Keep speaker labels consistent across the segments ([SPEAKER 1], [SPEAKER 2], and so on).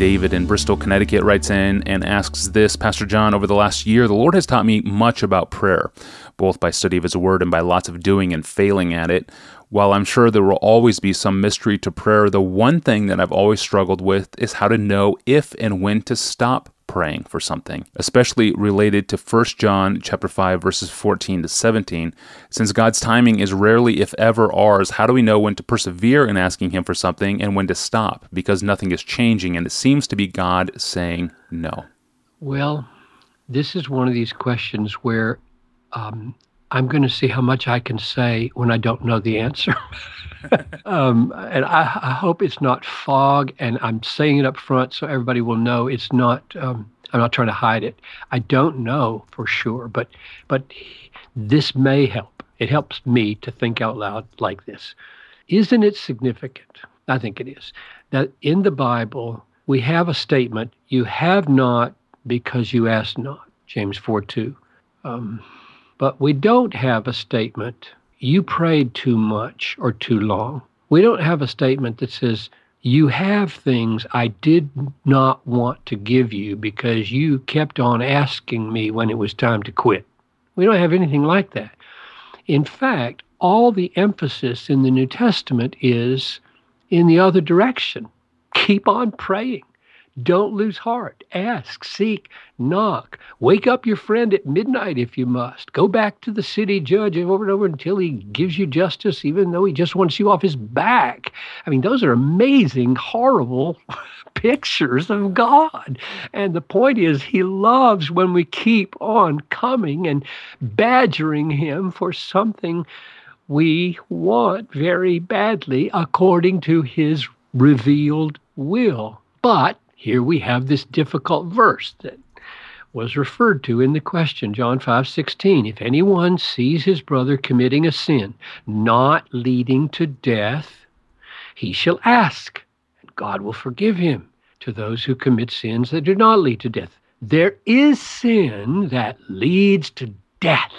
[SPEAKER 1] David in Bristol, Connecticut writes in and asks this: Pastor John, over the last year, the Lord has taught me much about prayer, both by study of His Word and by lots of doing and failing at it. While I'm sure there will always be some mystery to prayer, the one thing that I've always struggled with is how to know if and when to stop praying for something, especially related to 1 John chapter 5, verses 14 to 17. Since God's timing is rarely, if ever, ours, how do we know when to persevere in asking Him for something and when to stop? Because nothing is changing, and it seems to be God saying no.
[SPEAKER 2] Well, this is one of these questions where I'm going to see how much I can say when I don't know the answer. And I hope it's not fog, and I'm saying it up front so everybody will know it's not, I'm not trying to hide it. I don't know for sure, but this may help. It helps me to think out loud like this. Isn't it significant? I think it is. That in the Bible, we have a statement, you have not because you ask not, James 4:2. But we don't have a statement, you prayed too much or too long. We don't have a statement that says, you have things I did not want to give you because you kept on asking me when it was time to quit. We don't have anything like that. In fact, all the emphasis in the New Testament is in the other direction. Keep on praying. Don't lose heart. Ask, seek, knock. Wake up your friend at midnight if you must. Go back to the city judge over and over until he gives you justice, even though he just wants you off his back. I mean, those are amazing, horrible pictures of God. And the point is, He loves when we keep on coming and badgering Him for something we want very badly according to His revealed will. But here we have this difficult verse that was referred to in the question, John 5:16. If anyone sees his brother committing a sin not leading to death, he shall ask, and God will forgive him. To those who commit sins that do not lead to death, there is sin that leads to death.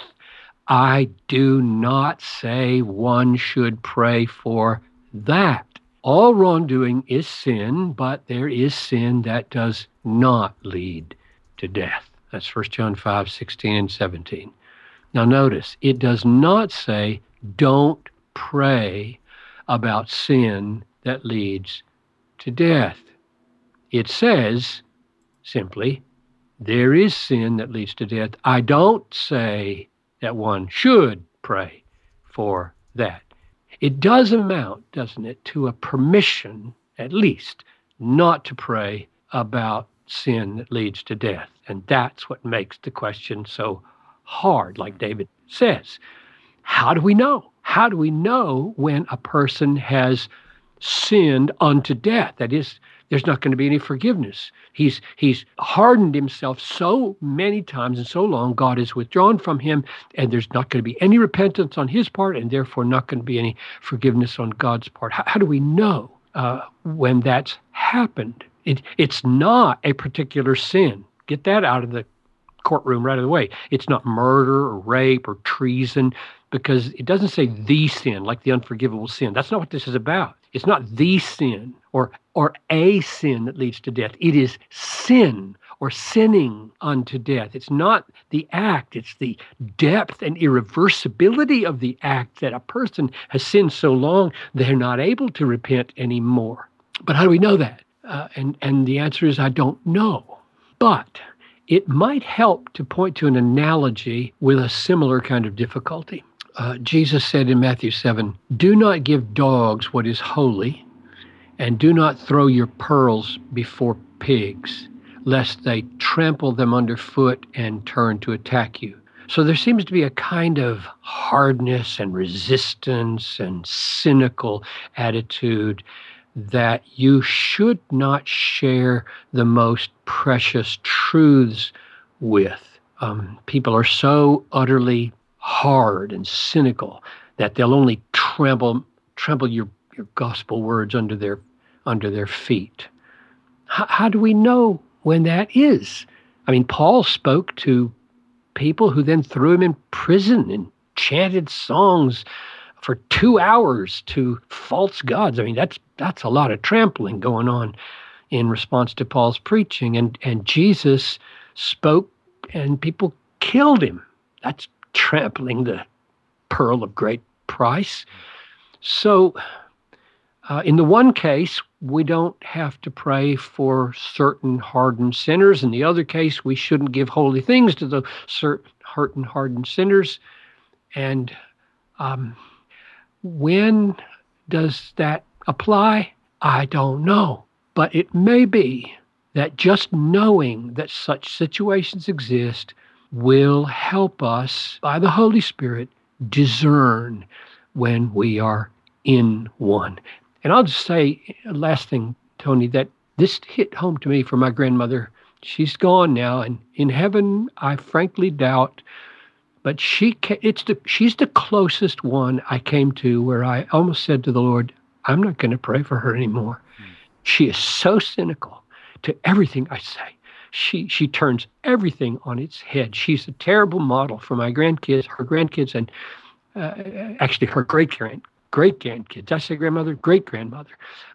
[SPEAKER 2] I do not say one should pray for that. All wrongdoing is sin, but there is sin that does not lead to death. That's 1 John 5:16 and 17. Now notice, it does not say don't pray about sin that leads to death. It says simply, there is sin that leads to death. I don't say that one should pray for that. It does amount, doesn't it, to a permission, at least, not to pray about sin that leads to death. And that's what makes the question so hard, like David says. How do we know? How do we know when a person has sinned unto death? That is, there's not going to be any forgiveness. He's hardened himself so many times and so long, God is withdrawn from him, and there's not going to be any repentance on his part, and therefore not going to be any forgiveness on God's part. How do we know when that's happened? It's not a particular sin. Get that out of the courtroom right away. It's not murder or rape or treason, because it doesn't say the sin, like the unforgivable sin. That's not what this is about. It's not the sin or a sin that leads to death. It is sin or sinning unto death. It's not the act. It's the depth and irreversibility of the act that a person has sinned so long they're not able to repent anymore. But how do we know that? And the answer is I don't know. But it might help to point to an analogy with a similar kind of difficulty. Jesus said in Matthew 7, do not give dogs what is holy, and do not throw your pearls before pigs, lest they trample them underfoot and turn to attack you. So there seems to be a kind of hardness and resistance and cynical attitude that you should not share the most precious truths with. People are so utterly hard and cynical that they'll only trample your gospel words under their feet. How do we know when that is? I mean, Paul spoke to people who then threw him in prison and chanted songs for 2 hours to false gods. I mean, that's a lot of trampling going on in response to Paul's preaching. And Jesus spoke and people killed him. That's trampling the pearl of great price. So in the one case, we don't have to pray for certain hardened sinners. In the other case, we shouldn't give holy things to the certain hardened sinners. And when does that apply? I don't know. But it may be that just knowing that such situations exist will help us, by the Holy Spirit, discern when we are in one. And I'll just say, last thing, Tony, that this hit home to me for my grandmother. She's gone now, and in heaven, I frankly doubt, but she's the closest one I came to where I almost said to the Lord, I'm not going to pray for her anymore. She is so cynical to everything I say. She turns everything on its head. She's a terrible model for my grandkids, her grandkids, and actually her great-grandkids. I say grandmother, great-grandmother.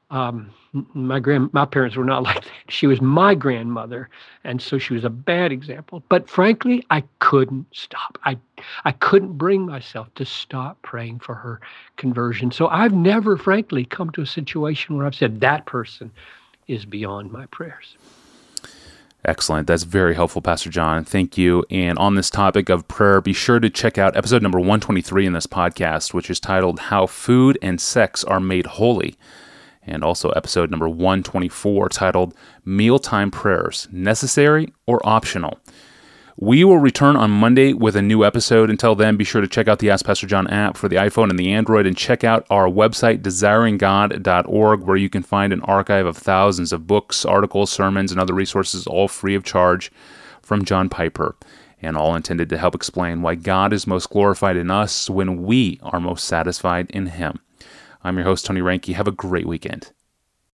[SPEAKER 2] My parents were not like that. She was my grandmother, and so she was a bad example. But frankly, I couldn't stop. I couldn't bring myself to stop praying for her conversion. So I've never, frankly, come to a situation where I've said that person is beyond my prayers.
[SPEAKER 1] Excellent. That's very helpful, Pastor John. Thank you. And on this topic of prayer, be sure to check out episode number 123 in this podcast, which is titled How Food and Sex Are Made Holy. And also episode number 124 titled Mealtime Prayers, Necessary or Optional? We will return on Monday with a new episode. Until then, be sure to check out the Ask Pastor John app for the iPhone and the Android, and check out our website, desiringgod.org, where you can find an archive of thousands of books, articles, sermons, and other resources, all free of charge from John Piper, and all intended to help explain why God is most glorified in us when we are most satisfied in Him. I'm your host, Tony Reinke. Have a great weekend.